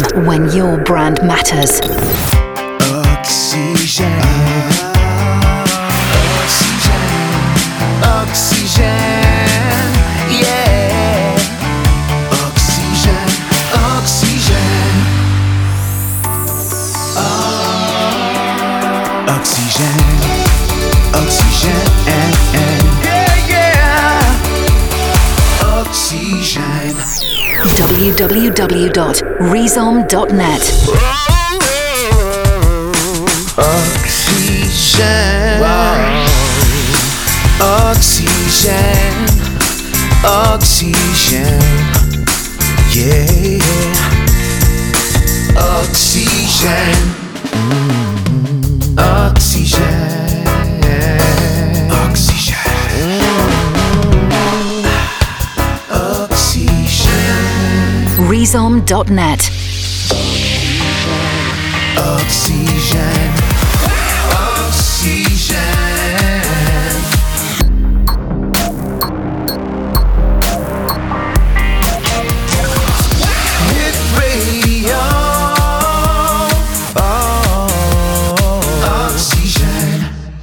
when your brand matters. Oxygène. Oxygène. Oxygène. Yeah. Oxygène. Oxygène. Oxygène. Oxygène. Yeah, yeah. Oxygène. www.rizom.net. Oxygène. Oxygène. Oxygène. Yeah. Oxygène. Oxygène. Oxygène. Rizom.net. Oxygène. Oxygène. Hit radio. Oh, oxygène.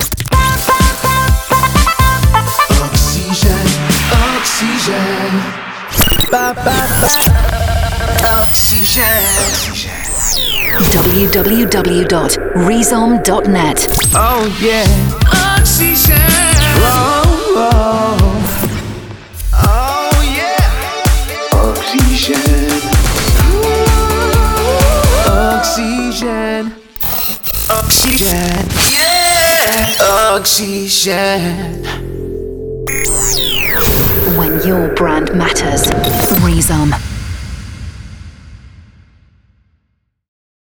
Oxygène. Oxygène. Ba, ba, ba. Oxygène. www.rizom.net. Oh yeah, oxygen. Oh, oh. Oh yeah, oxygen. Oxygen. Oxygen. Yeah, oxygen. When your brand matters. Rizom.